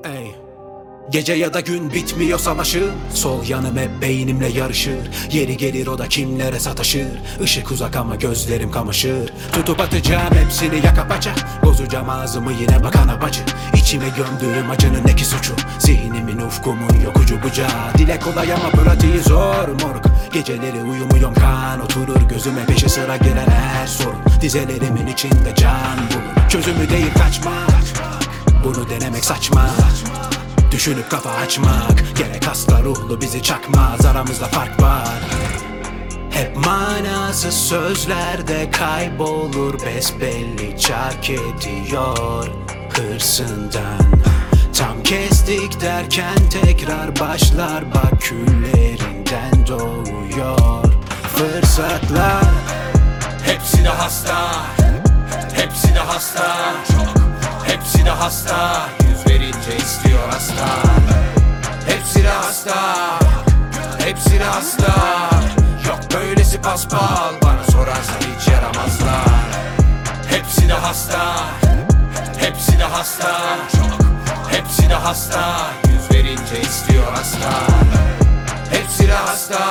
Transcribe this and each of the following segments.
Ey. Gece ya da gün bitmiyor savaşın. Sol yanım hep beynimle yarışır. Yeri gelir o da kimlere sataşır. Işık uzak ama gözlerim kamaşır. Tutup atacağım hepsini yaka paça. Bozacağım ağzımı yine bakana bacı. İçime gömdüğüm acının ne ki suçu. Zihnimin ufkumun yok ucu bucağı. Dile kolay ama pratiği zor moruk. Geceleri uyumuyorum kan oturur gözüme. Peşi sıra gelen her sorun. Dizelerimin içinde can bulur. Çözümü değil kaçmak. Bunu denemek saçma. Düşünüp kafa açmak. Gerek hasta ruhlu bizi çakmaz. Aramızda fark var. Hep manasız sözlerde kaybolur. Besbelli çark ediyor hırsından. Tam kestik derken tekrar başlar. Bak küllerinden doğuyor fırsatlar. Hepsi de hasta, hepsi de hasta, hepsi de hasta. Yüz verince istiyor hasta. Hepsi de hasta, hepsi de hasta. Yok böylesi paspal, bana sorarsan hiç yaramazlar. Hepsi de hasta, hepsi de hasta, hepsi de hasta. Yüz verince istiyor hasta. Hepsi de hasta,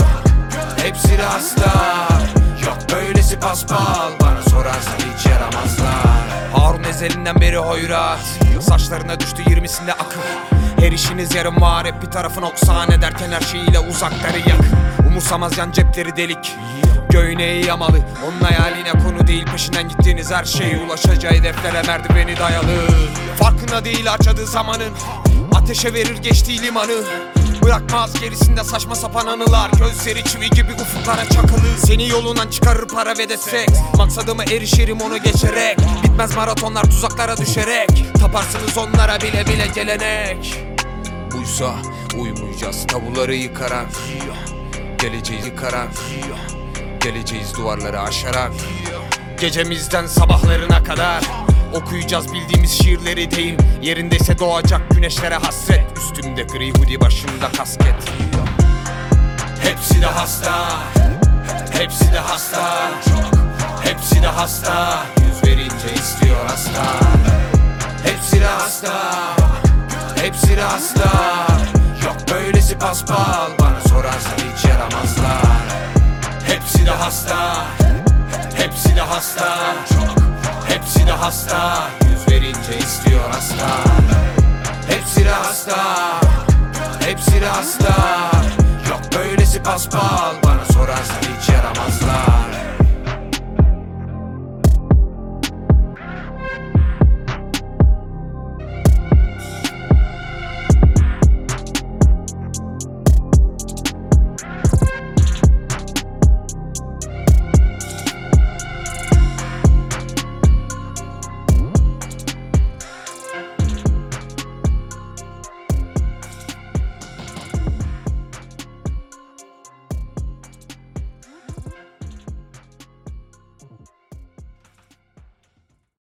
hepsi de hasta. Yok böylesi paspal, bana sorarsan hiç yaramazlar. Harun ezelinden beri hoyrat, saçlarına düştü 20'sinde akıl. Her işiniz yarım var, hep bir tarafın oksan ederken her şeyiyle uzakları yak. Umursamaz yan cepleri delik, göğneği yamalı. Onun hayaline konu değil, peşinden gittiğiniz her şeye ulaşacağı hedeflere merdiveni dayalı. Farkında değil harcadığı zamanın, ateşe verir geçtiği limanı. Bırakmaz gerisinde saçma sapan anılar. Gözleri çivi gibi ufuklara çakılı. Seni yolundan çıkarır para ve de seks. Maksadıma erişirim onu geçerek. Bitmez maratonlar tuzaklara düşerek. Taparsınız onlara bile bile gelenek. Buysa uyumayacağız tabuları yıkarak. Geleceğiz yıkarak. Geleceğiz duvarları aşarak. Gecemizden sabahlarına kadar okuyacağız bildiğimiz şiirleri değil. Yerindeyse doğacak güneşlere hasret. Üstümde gri hoodie, başımda kasket. Hepsi de hasta, hepsi de hasta, hepsi de hasta. Yüz verince istiyor hasta. Hepsi de hasta, hepsi de hasta. Yok böylesi paspal, bana sorarsan hiç yaramazlar. Hepsi de hasta, hepsi de hasta, hepsi de hasta. Yüz verince istiyor hasta. Hepsi de hasta, hepsi de hasta. Yok böylesi paspal, bana sorarsan